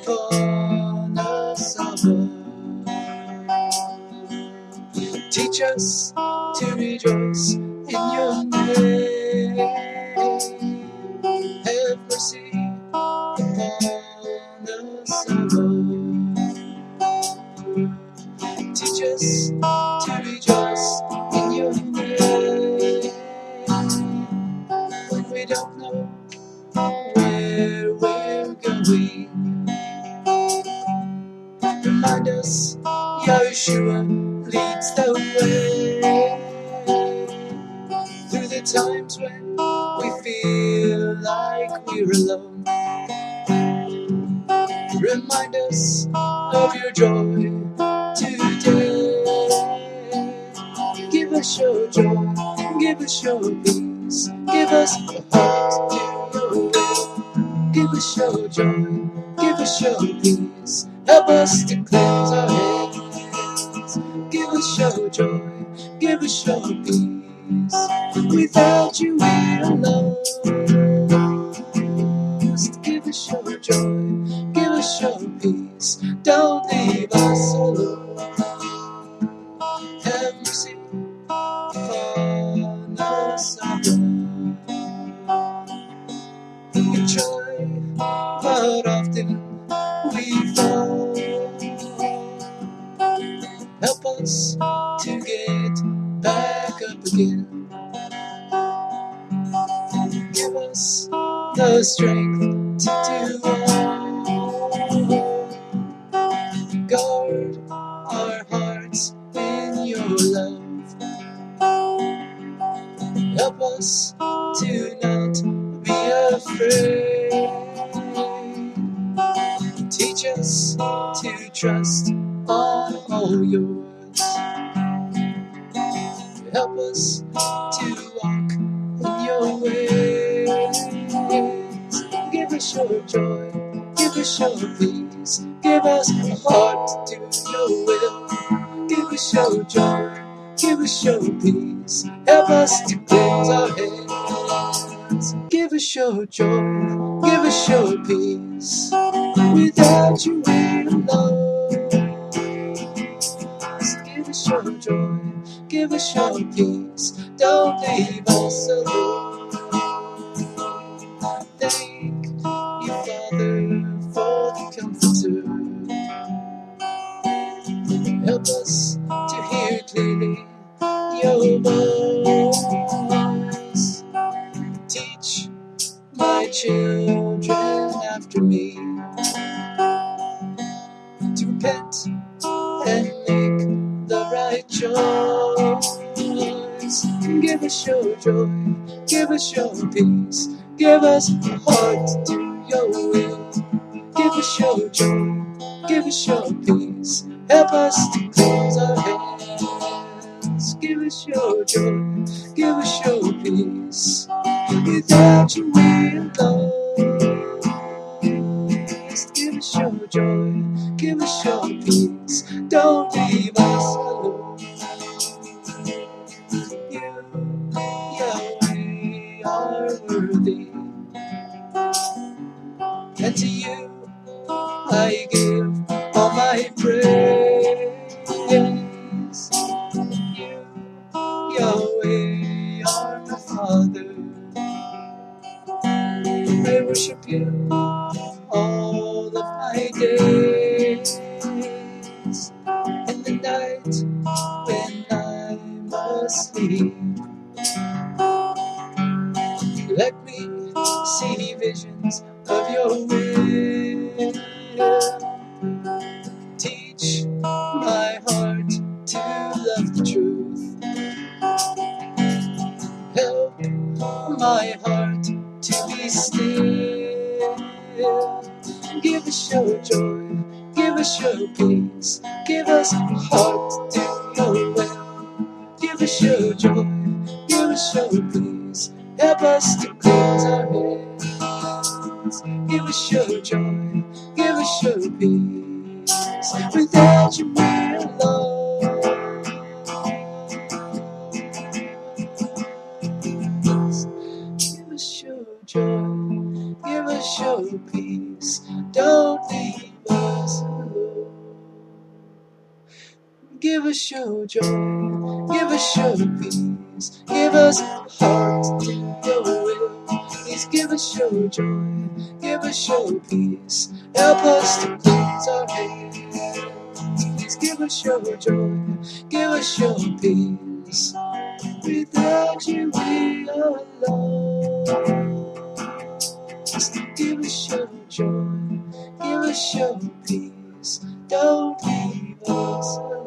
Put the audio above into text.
upon us above. Teach us to rejoice in your name. Have mercy upon us above. Teach us to rejoice in your name. When we don't know where we're going, remind us Yeshua leads the way. Through the times when we feel like we're alone, remind us of your joy today. Give us your joy, give us your peace, give us a heart to your will. Give us your joy, give us your peace, help us to cleanse our hands. Give us your joy, give us your peace, without you we're lost. Give us your joy, give us your peace, don't leave us alone. Have mercy upon us above. We try, but often we fall. Help us to get back up again. Give us the strength to do all. Guard our hearts in your love. Help us to not be afraid. Teach us to trust on all your words. Help us to walk in your ways. Give us your joy, give us your peace, give us a heart to do your will. Give us your joy, give us your peace, help us to cleanse our hands. Give us your joy, give us your peace, without you we're lost. Give us your joy, give us your peace, don't leave us alone. Thank you, Father, for the Comforter. Help us to hear clearly your voice. Teach my children after me to repent and make the right choice. Give us your joy, give us your peace, give us a heart to do your will. Give us your joy, give us your peace, help us to cleanse our hands. Give us your joy, give us your peace, without you we're lost. Give us your joy, give us your peace, don't leave us alone. You, Yahweh, are worthy, and to you I give all my praise. You, Yahweh, are my Father. I worship you all of my days. In the night when I'm asleep, let me see visions of your will. Teach my heart to love the truth. Help my heart to be still. Give us your joy, give us your peace, give us a heart to do your will. Give us your joy, give us your peace, help us to cleanse our hands. Give us your joy, give us your peace, without you we're lost. Give us your joy, give us your peace, don't leave us alone. Give us your joy, give us your peace, give us a heart to do your will. Please give us your joy, give us your peace, help us to cleanse our hands. Please give us your joy, give us your peace. Without you we are lost. Give us your joy, give us your peace, don't leave us alone.